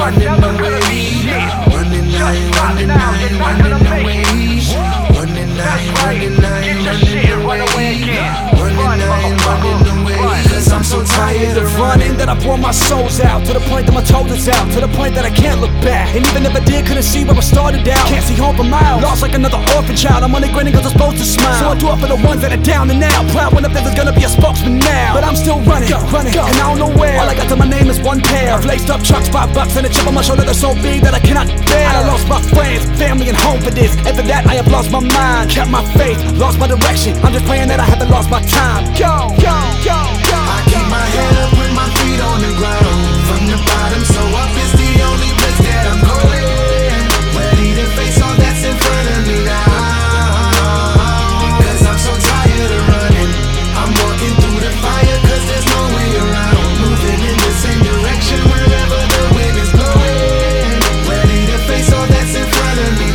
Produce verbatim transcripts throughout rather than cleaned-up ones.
running away. Running, I ain't running, I ain't running away. Running, I ain't running, I ain't running away. Running, I ain't running away. Cause I'm so tired of running that I pour my souls out, to the point that my toes is out, to the point that I can't look back. And even if I did, couldn't see where I started out. Can't see home for miles, lost like another orphan child. I'm only grinning cause I'm supposed to smile. So I do it for the ones that are down and out, proud when if there's gonna be a spokesman now. But I'm still running, go, running, go, and I don't know where. All I got to my name is one pair of laced up chucks, five bucks, and a chip on my shoulder that's so big that I cannot bear. I lost my friends, family, and home for this. And for that I have lost my mind, kept my faith, lost my direction. I'm just praying that I haven't lost my time. Go, go, go, go. I keep my head up with my feet on the ground. From the bottom, so up is the only place that I'm going. Ready to face all that's in front of me now. Cause I'm so tired of running. I'm walking through the fire cause there's no way around. Moving in the same direction wherever the wind is blowing. Ready to face all that's in front of me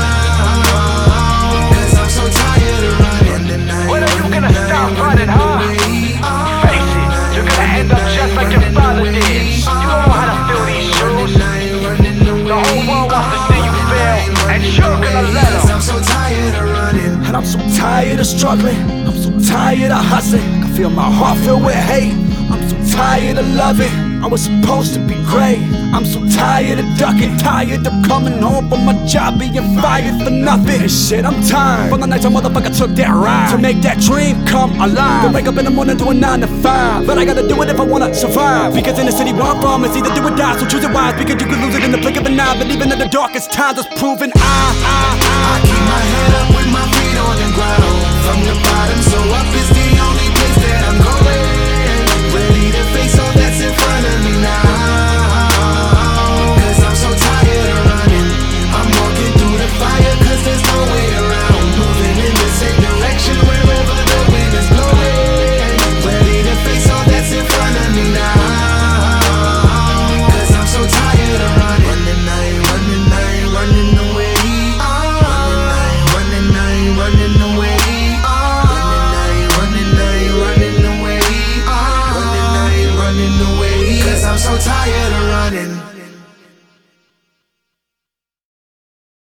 now. Cause I'm so tired of running. When are you gonna stop running, huh? Face it, you're gonna end up just like your father did. You don't know how to fill these shoes. The whole world wants to see you fail, and you're gonna let them. I'm so tired of running, and I'm so tired of struggling. I'm so tired of hustling. I can feel my heart filled with hate. I'm so tired of loving. I was supposed to be great. I'm so tired of ducking, tired of coming home from my job being fired for nothing. And shit, I'm tired from the nights a motherfucker took that ride to make that dream come alive. To wake up in the morning doing nine to five, but I gotta do it if I wanna survive. Because in the city where I'm from, it's either do or die, so choose it wise. Because you could lose it in the blink of an eye. But even in the darkest times, it's proven I, I, I, I keep my head up with my feet on the ground. From the bottom, so up is the